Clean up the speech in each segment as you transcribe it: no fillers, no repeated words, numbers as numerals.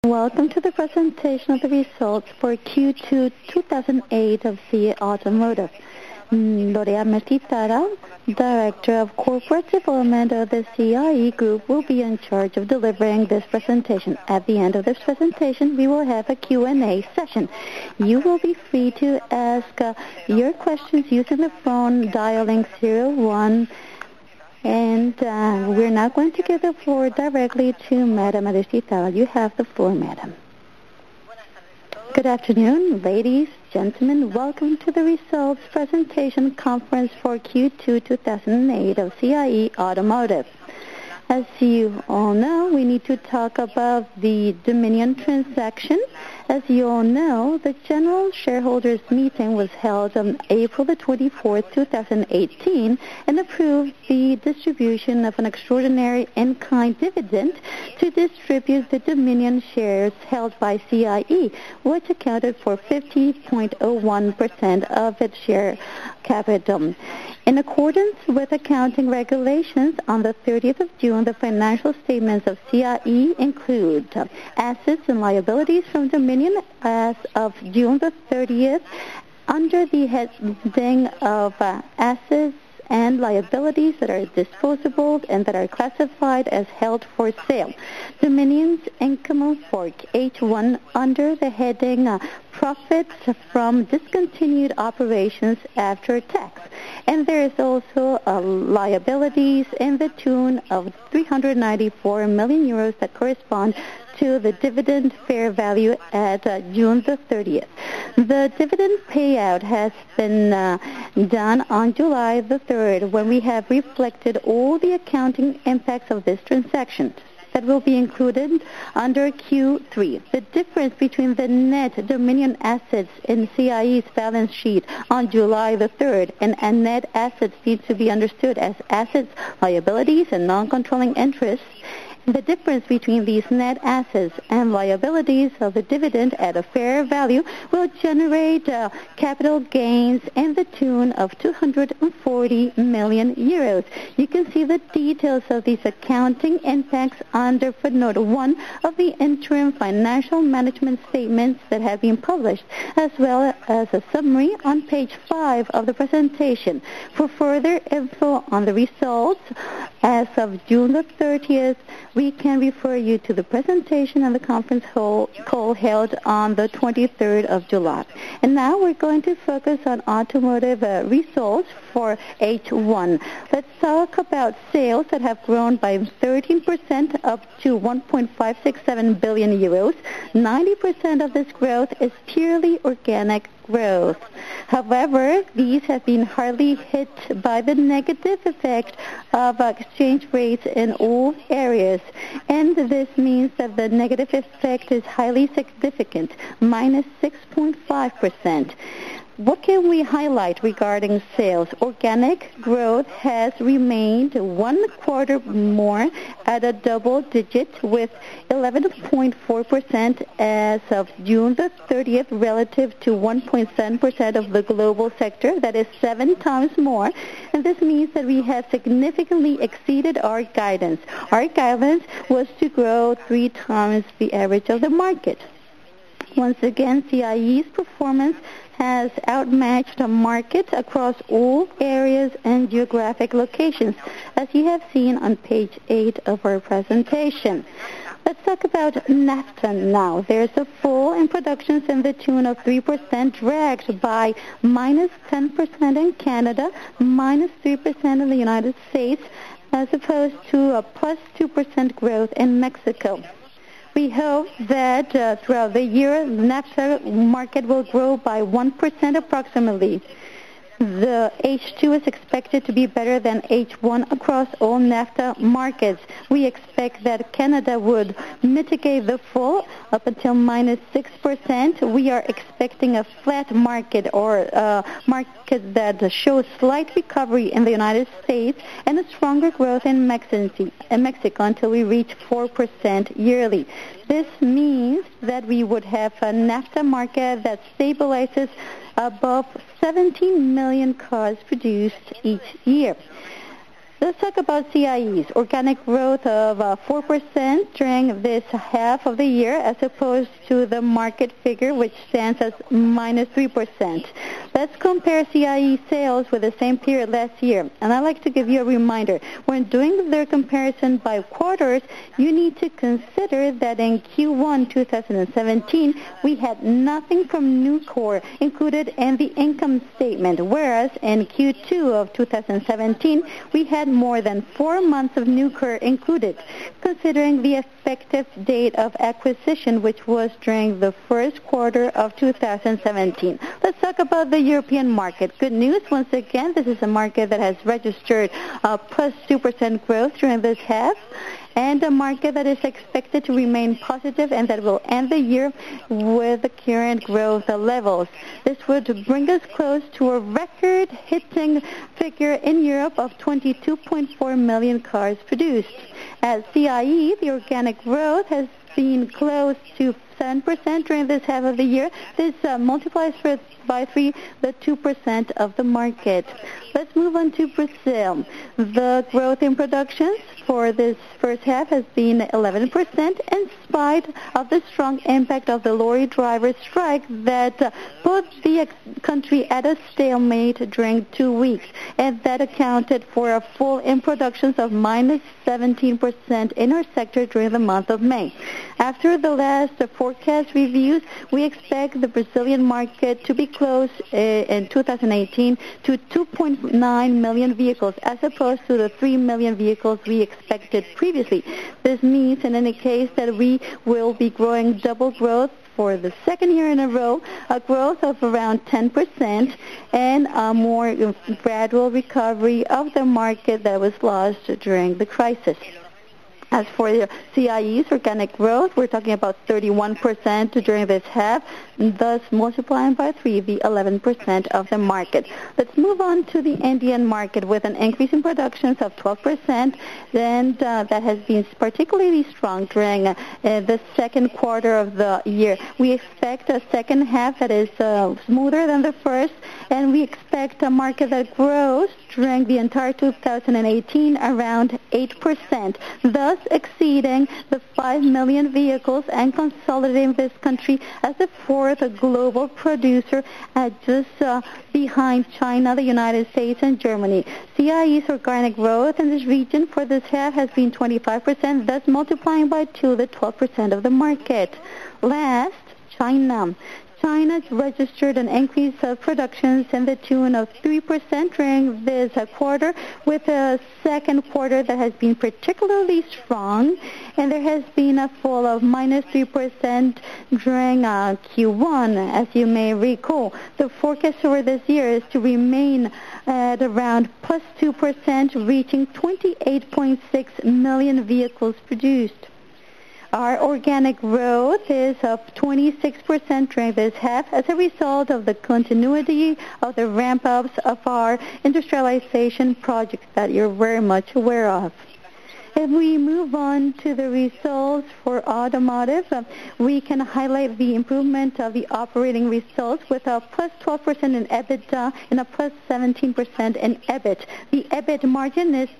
Welcome to the presentation of the results for Q2 2008 of CIE Automotive. Lorea Mertitara, Director of Corporate Development of the CIE Group, will be in charge of delivering this presentation. At the end of this presentation, we will have a Q&A session. You will be free to ask your questions using the phone dialing 01. And we're now going to give the floor directly to Madam Mertitara. You have the floor, Madam. Good afternoon, ladies, gentlemen. Welcome to the results presentation conference for Q2 2008 of CIE Automotive. As you all know, we need to talk about the Dominion transaction. As you all know, the General Shareholders Meeting was held on April the 24th, 2018, and approved the distribution of an extraordinary in-kind dividend to distribute the Dominion shares held by CIE, which accounted for 50.01% of its share capital. In accordance with accounting regulations, on the 30th of June, the financial statements of CIE include assets and liabilities from Dominion as of June the 30th under the heading of assets and liabilities that are disposable and that are classified as held for sale. Dominion's income for H1 under the heading profits from discontinued operations after tax. And there is also liabilities in the tune of 394 million euros that correspond to the dividend fair value at June the 30th. The dividend payout has been done on July the 3rd, when we have reflected all the accounting impacts of this transaction that will be included under Q3. The difference between the net Dominion assets in CIE's balance sheet on July the 3rd and net assets needs to be understood as assets, liabilities, and non-controlling interests. The difference between these net assets and liabilities of the dividend at a fair value will generate capital gains in the tune of 240 million euros. You can see the details of these accounting impacts under footnote 1 of the interim financial management statements that have been published, as well as a summary on page 5 of the presentation. For further info on the results as of June the 30th, we can refer you to the presentation and the conference call held on the 23rd of July. And now we're going to focus on automotive results for H1. Let's talk about sales that have grown by 13% up to 1.567 billion euros. 90% of this growth is purely organic growth. However, these have been hardly hit by the negative effect of exchange rates in all areas, and this means that the negative effect is highly significant, minus 6.5%. What can we highlight regarding sales? Organic growth has remained 1 quarter more at a double digit with 11.4% as of June the 30th relative to 1.7% of the global sector. That is 7 times more. And this means that we have significantly exceeded our guidance. Our guidance was to grow 3 times the average of the market. Once again, CIE's performance has outmatched the market across all areas and geographic locations, as you have seen on page 8 of our presentation. Let's talk about NAFTA now. There's a fall in productions in the tune of 3%, dragged by minus 10% in Canada, minus 3% in the United States, as opposed to a plus 2% growth in Mexico. We hope that throughout the year, the NAFTA market will grow by 1% approximately. The H2 is expected to be better than H1 across all NAFTA markets. We expect that Canada would mitigate the fall up until minus 6%. We are expecting a flat market, or a market that shows slight recovery in the United States and a stronger growth in Mexico until we reach 4% yearly. This means that we would have a NAFTA market that stabilizes above 17 million cars produced each year. Let's talk about CIE's organic growth of 4% during this half of the year as opposed to the market figure which stands as minus 3%. Let's compare CIE sales with the same period last year. And I'd like to give you a reminder. When doing their comparison by quarters, you need to consider that in Q1 2017, we had nothing from Nucor included in the income statement, whereas in Q2 of 2017, we had more than 4 months of Nucor included, considering the effective date of acquisition, which was during the first quarter of 2017. Let's talk about the European market. Good news, once again, this is a market that has registered plus 2% growth during this half, and a market that is expected to remain positive and that will end the year with the current growth levels. This would bring us close to a record-hitting figure in Europe of 22.4 million cars produced. At CIE, the organic growth has been close to 7% during this half of the year. This multiplies by 3 the 2% of the market. Let's move on to Brazil. The growth in productions for this first half has been 11% in spite of the strong impact of the lorry driver strike that put the country at a stalemate during 2 weeks, and that accounted for a fall in productions of minus 17% in our sector during the month of May. After the last forecast reviews, we expect the Brazilian market to be close in 2018 to 2.9 million vehicles as opposed to the 3 million vehicles we expected previously. This means in any case that we will be growing double growth for the second year in a row, a growth of around 10% and a more gradual recovery of the market that was lost during the crisis. As for the CIE's organic growth, we're talking about 31% during this half, thus multiplying by 3 the 11% of the market. Let's move on to the Indian market with an increase in productions of 12%, and that has been particularly strong during the second quarter of the year. We expect a second half that is smoother than the first, and we expect a market that grows during the entire 2018 around 8%, thus exceeding the 5 million vehicles and consolidating this country as the fourth global producer just behind China, the United States, and Germany. CIE's organic growth in this region for this half has been 25%, thus multiplying by 2 the 12% of the market. Last, China. China registered an increase of productions in the tune of 3% during this quarter, with a second quarter that has been particularly strong, and there has been a fall of minus 3% during Q1. As you may recall, the forecast for this year is to remain at around plus 2%, reaching 28.6 million vehicles produced. Our organic growth is of 26% during this half as a result of the continuity of the ramp-ups of our industrialization projects that you're very much aware of. If we move on to the results for automotive, we can highlight the improvement of the operating results with a plus 12% in EBITDA and a plus 17% in EBIT. The EBIT margin is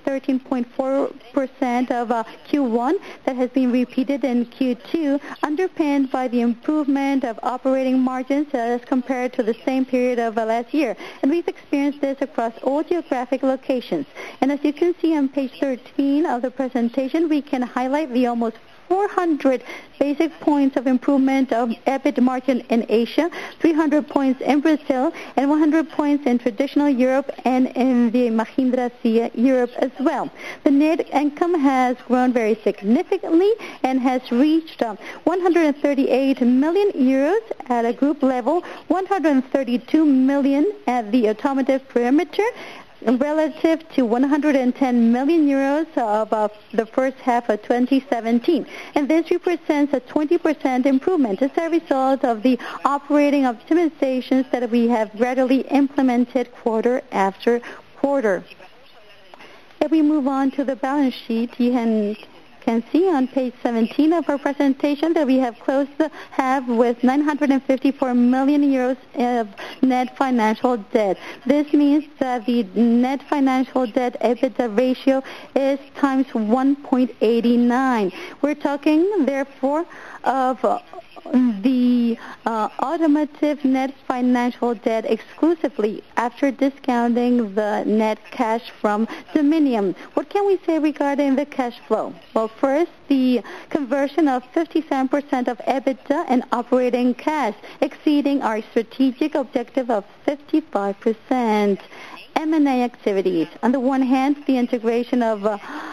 13.4% of Q1 that has been repeated in Q2, underpinned by the improvement of operating margins as compared to the same period of last year. And we've experienced this across all geographic locations. And as you can see on page 13 of the presentation, we can highlight the almost 400 basic points of improvement of EBIT margin in Asia, 300 points in Brazil, and 100 points in traditional Europe and in the Mahindra SIA Europe as well. The net income has grown very significantly and has reached 138 million euros at a group level, 132 million at the automotive perimeter, relative to 110 million euros of the first half of 2017. And this represents a 20% improvement as a result of the operating optimizations that we have gradually implemented quarter after quarter. If we move on to the balance sheet, you can can see on page 17 of our presentation that we have closed the half with 954 million euros of net financial debt. This means that the net financial debt EBITDA ratio is times 1.89. We're talking, therefore, of the automotive net financial debt exclusively after discounting the net cash from Dominium. What can we say regarding the cash flow? Well, first, the conversion of 57% of EBITDA and operating cash, exceeding our strategic objective of 55%. M&A activities. On the one hand, the integration of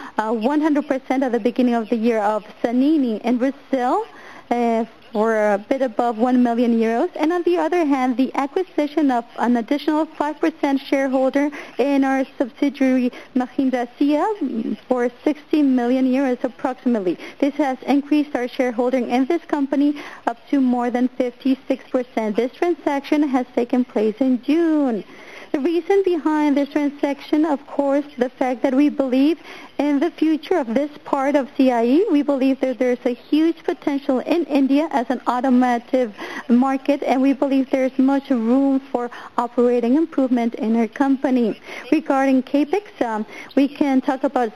100% at the beginning of the year of Sanini in Brazil, for a bit above 1 million euros, and on the other hand, the acquisition of an additional 5% shareholder in our subsidiary Mahindra Sia for 60 million euros approximately. This has increased our shareholding in this company up to more than 56%. This transaction has taken place in June. The reason behind this transaction, of course, the fact that we believe in the future of this part of CIE. We believe that there's a huge potential in India as an automotive market, and we believe there's much room for operating improvement in our company. Regarding CAPEX, we can talk about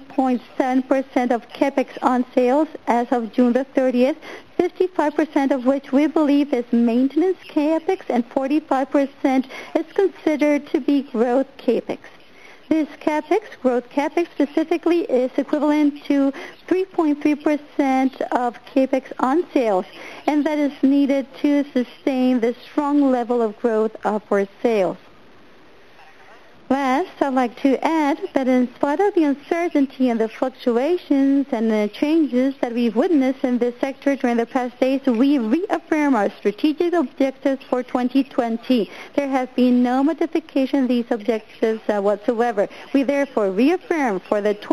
7.7% of CAPEX on sales as of June the 30th, 55% of which we believe is maintenance CAPEX and 45% is considered to be growth CAPEX. This CAPEX, growth CAPEX specifically, is equivalent to 3.3% of CAPEX on sales, and that is needed to sustain the strong level of growth of our sales. Last, I'd like to add that in spite of the uncertainty and the fluctuations and the changes that we've witnessed in this sector during the past days, we reaffirm our strategic objectives for 2020. There has been no modification of these objectives whatsoever. We therefore reaffirm for the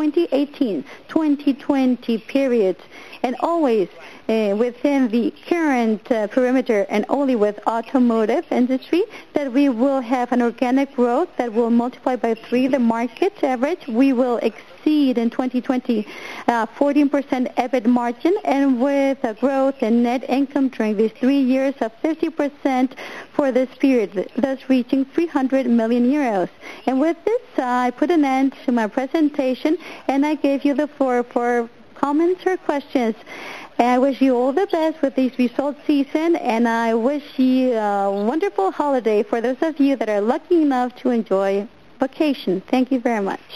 2018-2020 period, and always within the current perimeter and only with automotive industry, that we will have an organic growth that will multiply by 3 the market average. We will exceed in 2020 14% EBIT margin, and with a growth in net income during these 3 years of 50% for this period, thus reaching 300 million euros. And with this, I put an end to my presentation, and I gave you the floor for comments or questions. And I wish you all the best with this results season, and I wish you a wonderful holiday for those of you that are lucky enough to enjoy vacation. Thank you very much.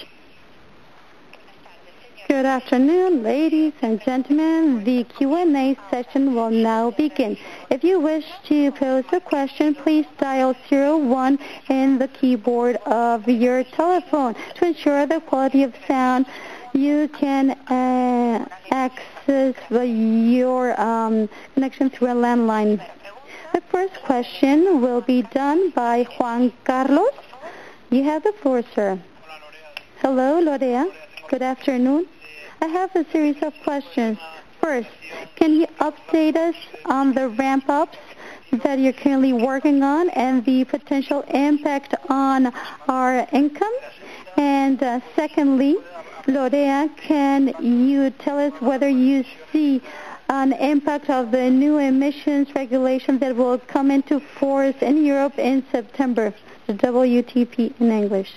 Good afternoon, ladies and gentlemen. The Q&A session will now begin. If you wish to pose a question, please dial 01 in the keyboard of your telephone. To ensure the quality of sound, you can access your connection through a landline. The first question will be done by Juan Carlos. You have the floor, sir. Hello, Lorea. Good afternoon. I have a series of questions. First, can you update us on the ramp-ups that you're currently working on and the potential impact on our income? And secondly, Lorea, can you tell us whether you see an impact of the new emissions regulation that will come into force in Europe in September, the WTP in English?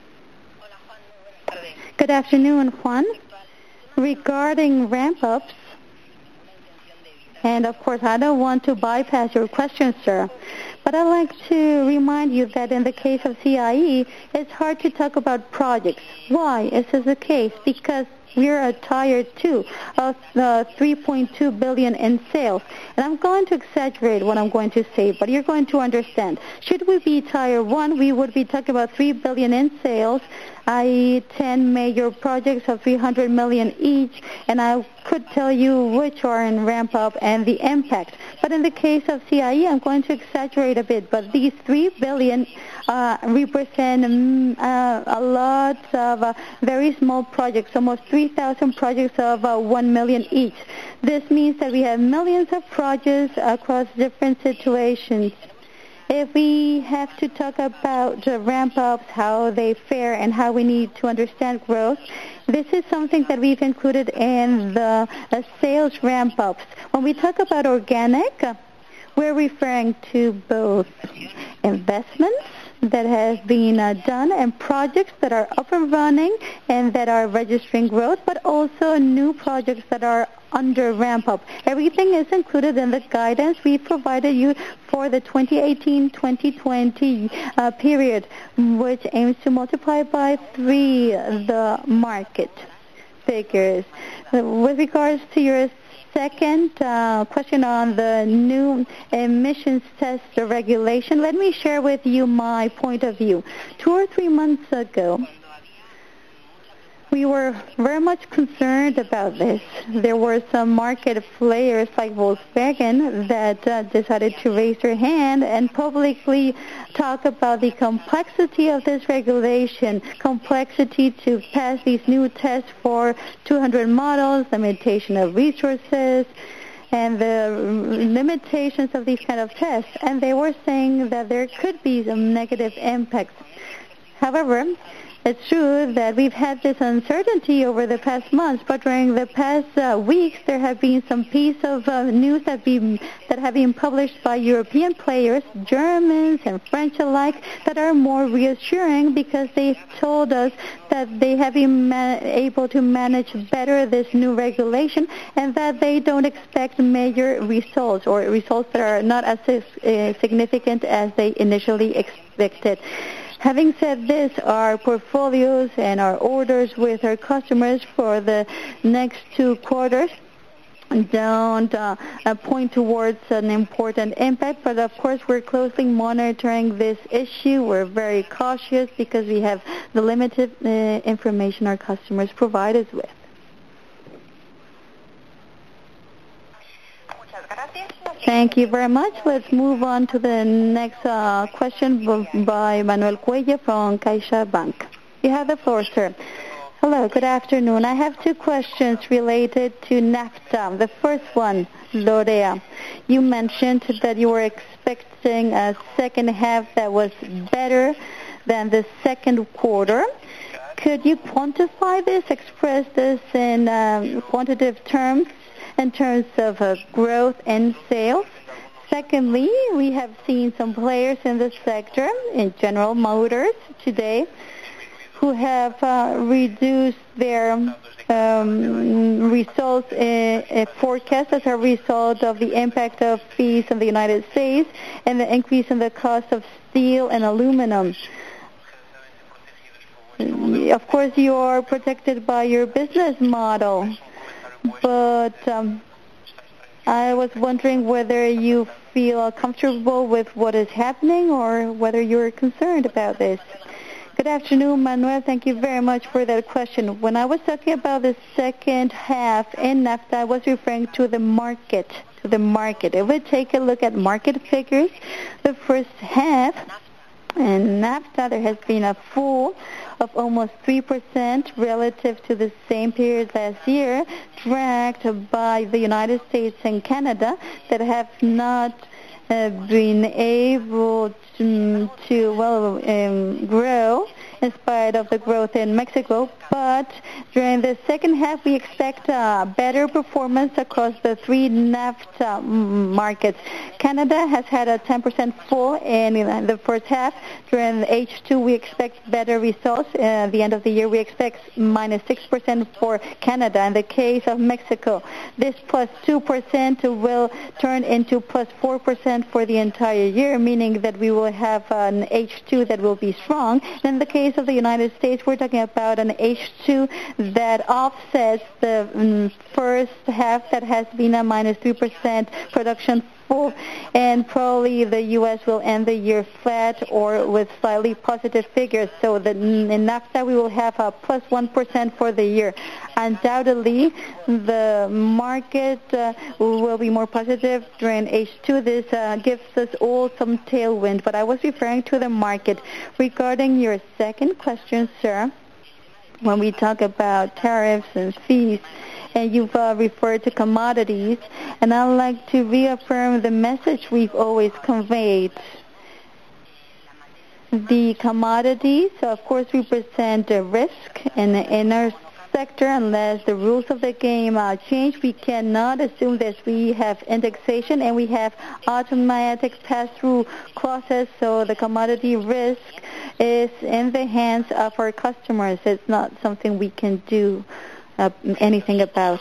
Good afternoon, Juan. Regarding ramp-ups, and of course I don't want to bypass your question, sir, but I'd like to remind you that in the case of CIE, it's hard to talk about projects. Why is this the case? Because we're a tier 2 of 3.2 billion in sales. And I'm going to exaggerate what I'm going to say, but you're going to understand. Should we be tier 1, we would be talking about 3 billion in sales, i.e. 10 major projects of 300 million each, and I could tell you which are in ramp-up and the impact. But in the case of CIE, I'm going to exaggerate a bit, but these 3 billion represent a lot of very small projects, almost 3,000 projects of 1 million each. This means that we have millions of projects across different situations. If we have to talk about ramp-ups, how they fare, and how we need to understand growth, this is something that we've included in the sales ramp-ups. When we talk about organic, we're referring to both investments that have been done and projects that are up and running and that are registering growth, but also new projects that are under ramp-up. Everything is included in the guidance we provided you for the 2018-2020 period, which aims to multiply by 3 the market figures. With regards to your second question on the new emissions test regulation, let me share with you my point of view. 2 or 3 months ago, we were very much concerned about this. There were some market players like Volkswagen that decided to raise their hand and publicly talk about the complexity of this regulation, complexity to pass these new tests for 200 models, limitation of resources, and the limitations of these kind of tests. And they were saying that there could be some negative impacts. However, it's true that we've had this uncertainty over the past months, but during the past weeks, there have been some pieces of news that have been published by European players, Germans and French alike, that are more reassuring because they told us that they have been able to manage better this new regulation and that they don't expect major results or results that are not as significant as they initially expected. Having said this, our portfolios and our orders with our customers for the next 2 quarters don't point towards an important impact, but of course we're closely monitoring this issue. We're very cautious because we have the limited information our customers provide us with. Thank you very much. Let's move on to the next question by Manuel Cuellar from CaixaBank. You have the floor, sir. Hello, good afternoon. I have 2 questions related to NAFTA. The first one, Lorea. You mentioned that you were expecting a second half that was better than the second quarter. Could you quantify this, express this in quantitative terms? In terms of growth and sales. Secondly, we have seen some players in the sector, in General Motors today, who have reduced their results forecast as a result of the impact of fees in the United States and the increase in the cost of steel and aluminum. Of course, you are protected by your business model. But I was wondering whether you feel comfortable with what is happening or whether you're concerned about this. Good afternoon, Manuel. Thank you very much for that question. When I was talking about the second half in NAFTA, I was referring to the market. If we take a look at market figures, the first half in NAFTA, there has been a fall of almost 3% relative to the same period last year, dragged by the United States and Canada that have not been able to grow in spite of the growth in Mexico. But during the second half, we expect better performance across the 3 NAFTA markets. Canada has had a 10% fall in the first half. During the H2, we expect better results. At the end of the year, we expect minus 6% for Canada. In the case of Mexico, this plus 2% will turn into plus 4% for the entire year, meaning that we will have an H2 that will be strong. In the case of the United States, we're talking about an H2 that offsets the first half that has been a minus 3% production fall, and probably the U.S. will end the year flat or with slightly positive figures. So that in NAFTA we will have a plus 1% for the year. Undoubtedly, the market will be more positive during H2. This gives us all some tailwind, but I was referring to the market. Regarding your second question, sir, when we talk about tariffs and fees, and you've referred to commodities, and I'd like to reaffirm the message we've always conveyed. the commodities, of course, represent a risk in our sector. Unless the rules of the game change, we cannot assume that we have indexation and we have automatic pass-through clauses, so the commodity risk is in the hands of our customers. It's not something we can do anything about.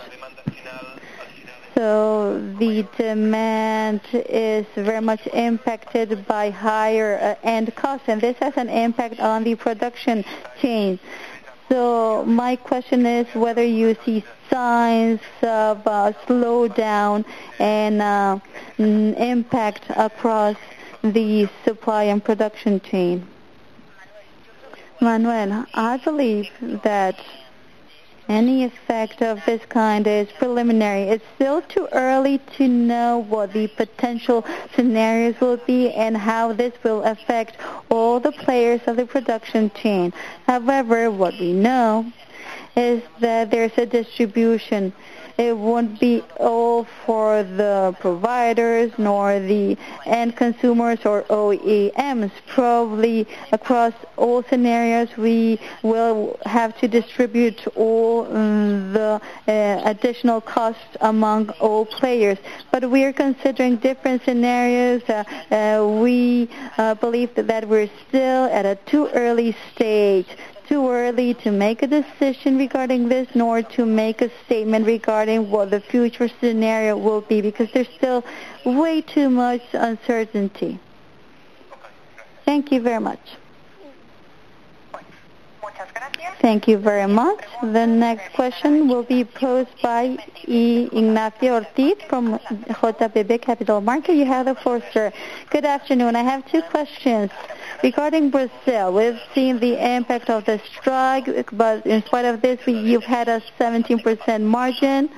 So the demand is very much impacted by higher end costs, and this has an impact on the production chain. So my question is whether you see signs of slowdown and impact across the supply and production chain. Manuel, I believe that any effect of this kind is preliminary. It's still too early to know what the potential scenarios will be and how this will affect all the players of the production chain. However, what we know is that there's a distribution. It won't be all for the providers nor the end consumers or OEMs. Probably across all scenarios we will have to distribute all the additional costs among all players. But we are considering different scenarios. We believe that we're still at a too early stage. Too early to make a decision regarding this, nor to make a statement regarding what the future scenario will be, because there's still way too much uncertainty. Thank you very much. Thank you very much. The next question will be posed by Ignacio Ortiz from JBB Capital Market. You have the floor, sir. Good afternoon. I have two questions. Regarding Brazil, we've seen the impact of the strike, but in spite of this, you've had a 17% margin.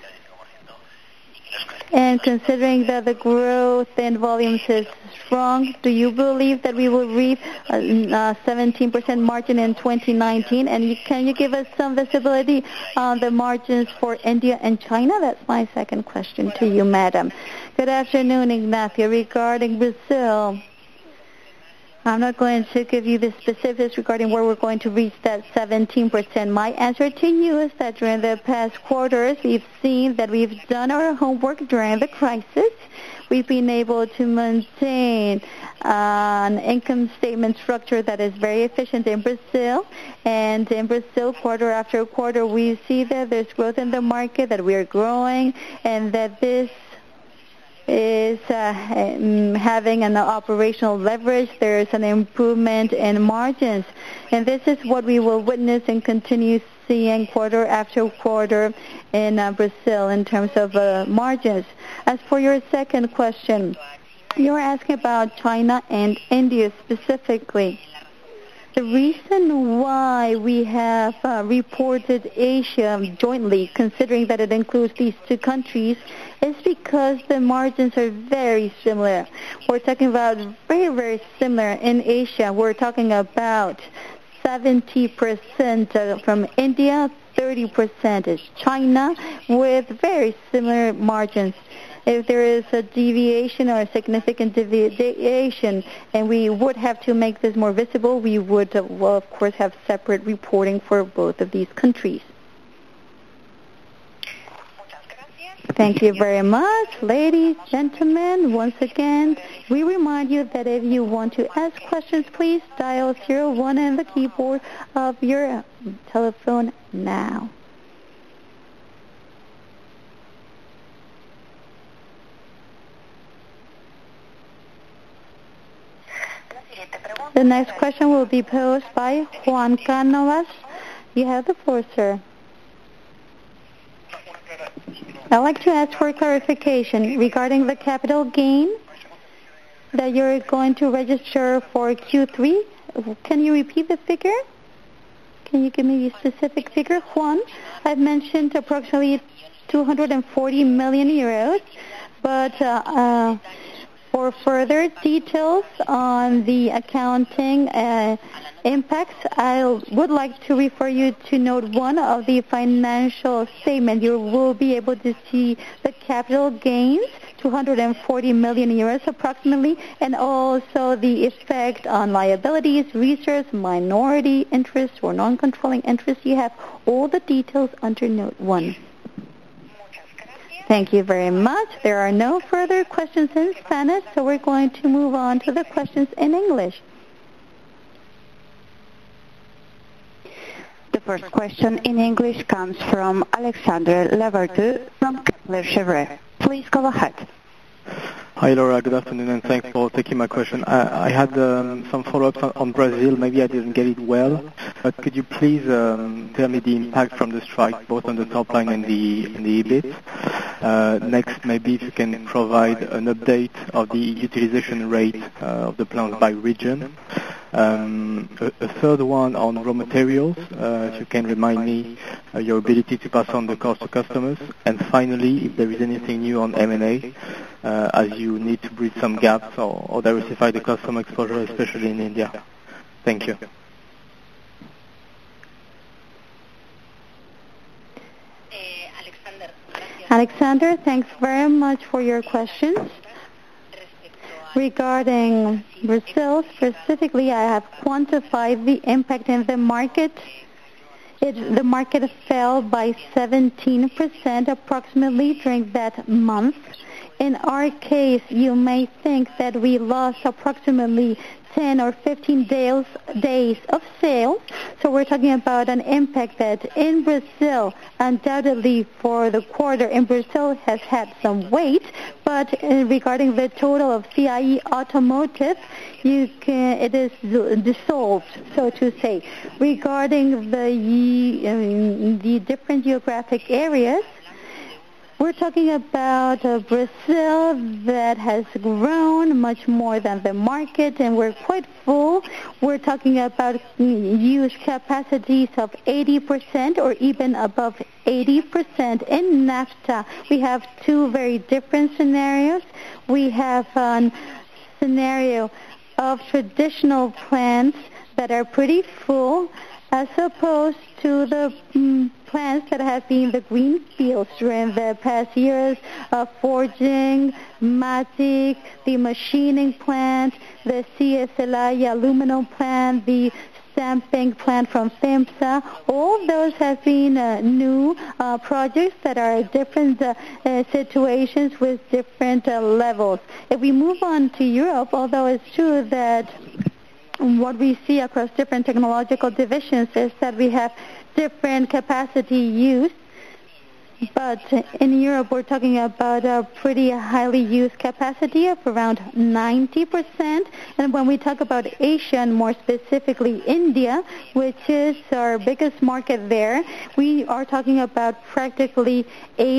And considering that the growth in volumes is strong, do you believe that we will reach a 17% margin in 2019? And can you give us some visibility on the margins for India and China? That's my second question to you, madam. Good afternoon, Ignacio. Regarding Brazil, I'm not going to give you the specifics regarding where we're going to reach that 17%. My answer to you is that during the past quarters, we've seen that we've done our homework during the crisis. We've been able to maintain an income statement structure that is very efficient in Brazil. And in Brazil, quarter after quarter, we see that there's growth in the market, that we are growing, and that this is having an operational leverage. There's an improvement in margins. And this is what we will witness and continue seeing quarter after quarter in Brazil in terms of margins. As for your second question, you're asking about China and India specifically. The reason why we have reported Asia jointly, considering that it includes these two countries, is because the margins are very similar. We're talking about very, very similar in Asia. We're talking about 70% from India, 30% is China, with very similar margins. If there is a deviation or a significant deviation, and we would have to make this more visible, we would, well, of course, have separate reporting for both of these countries. Thank you very much. Ladies, gentlemen, once again, we remind you that if you want to ask questions, please dial 01 on the keyboard of your telephone now. The next question will be posed by Juan Cánovas. You have the floor, sir. I'd like to ask for clarification regarding the capital gain that you're going to register for Q3. Can you repeat the figure? Can you give me a specific figure? Juan, I've mentioned approximately 240 million euros, but for further details on the accounting impacts, I would like to refer you to note 1 of the financial statement. You will be able to see the capital gains 240 million euros approximately, and also the effect on liabilities, reserves, minority interest or non-controlling interest. You have all the details under Note 1. Thank you very much. There are no further questions in Spanish, so we're going to move on to the questions in English. The first question in English comes from Alexandre Lavertu from Kepler Cheuvreux. Please go ahead. Hi Laura, good afternoon and thanks for taking my question. I had some follow-ups on Brazil. Maybe I didn't get it well, but could you please tell me the impact from the strike, both on the top line and the EBIT? Next, maybe if you can provide an update of the utilization rate of the plants by region. A third one on raw materials, if you can remind me your ability to pass on the cost to customers. And finally, if there is anything new on M&A, as you need to bridge some gaps or diversify the customer exposure, especially in India. Thank you. Alexander, thanks very much for your questions. Regarding Brazil specifically, I have quantified the impact in the market. The market fell by 17% approximately during that month. In our case, you may think that we lost approximately 10 or 15 days of sales. So we're talking about an impact that in Brazil, undoubtedly for the quarter in Brazil has had some weight, but regarding the total of CIE Automotive, it is dissolved, so to say. Regarding the different geographic areas, we're talking about Brazil that has grown much more than the market, and we're quite full. We're talking about used capacities of 80% or even above 80%. In NAFTA, we have two very different scenarios. We have a scenario of traditional plants that are pretty full, as opposed to the plants that have been the green fields during the past years, forging, Matic, the machining plant, the CSLI aluminum plant, the stamping plant from FEMSA. All those have been new projects that are different situations with different levels. If we move on to Europe, although it's true that what we see across different technological divisions is that we have different capacity use, but in Europe we're talking about a pretty highly used capacity of around 90%. And when we talk about Asia, and more specifically India, which is our biggest market there, we are talking about practically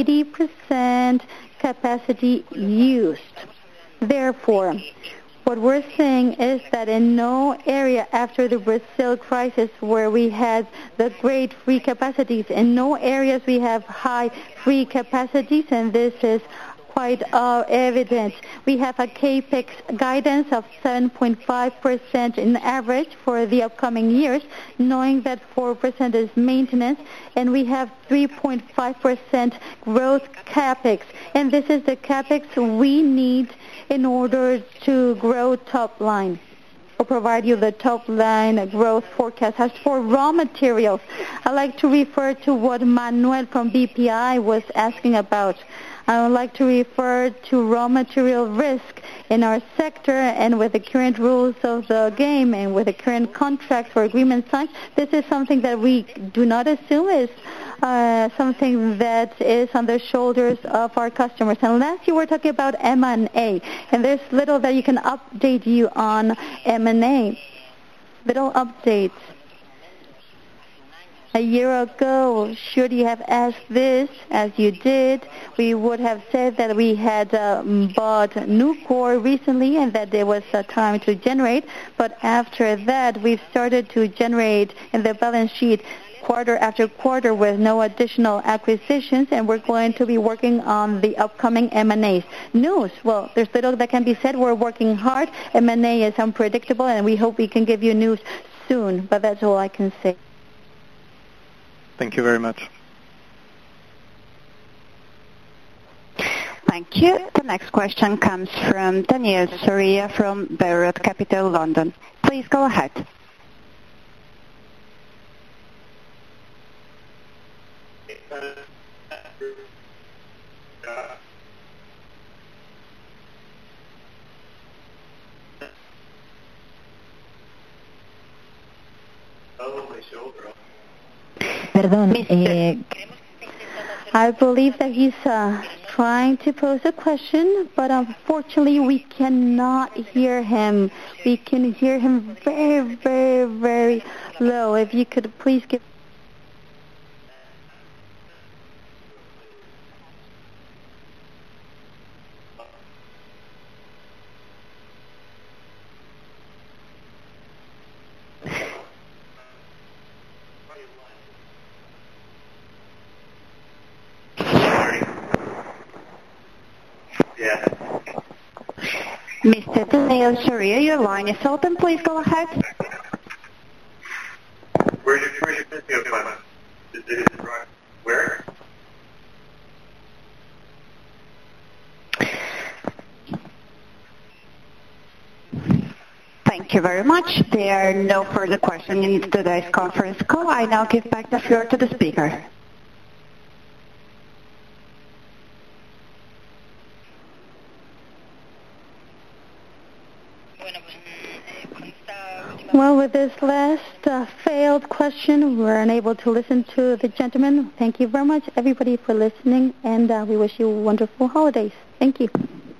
80% capacity used. Therefore, what we're saying is that in no area after the Brazil crisis where we had the great free capacities, in no areas we have high free capacities, and this is quite evident. We have a CAPEX guidance of 7.5% in average for the upcoming years, knowing that 4% is maintenance, and we have 3.5% growth CAPEX. And this is the CAPEX we need in order to grow top line, or provide you the top line growth forecast. As for raw materials, I'd like to refer to what Manuel from BPI was asking about. I would like to refer to raw material risk in our sector, and with the current rules of the game and with the current contracts or agreements signed, this is something that we do not assume is something that is on the shoulders of our customers. And last year we're talking about M&A, and there's little that you can update you on M&A. Little updates. A year ago, should you have asked this, as you did, we would have said that we had bought Nucor recently and that there was a time to generate. But after that, we've started to generate in the balance sheet quarter after quarter with no additional acquisitions, and we're going to be working on the upcoming M&As. News, well, there's little that can be said. We're working hard. M&A is unpredictable, and we hope we can give you news soon, but that's all I can say. Thank you very much. Thank you. The next question comes from Daniel Soria from Beirut Capital, London. Please go ahead. Perdón, I believe that he's trying to pose a question, but unfortunately we cannot hear him. We can hear him very, very, very low. If you could please give... Mr. Daniel Soria, your line is open. Please go ahead. Where's your physio appointment? Is it where? Thank you very much. There are no further questions in today's conference call. I now give back the floor to the speaker. Well, with this last failed question, we're unable to listen to the gentleman. Thank you very much, everybody, for listening, and we wish you wonderful holidays. Thank you.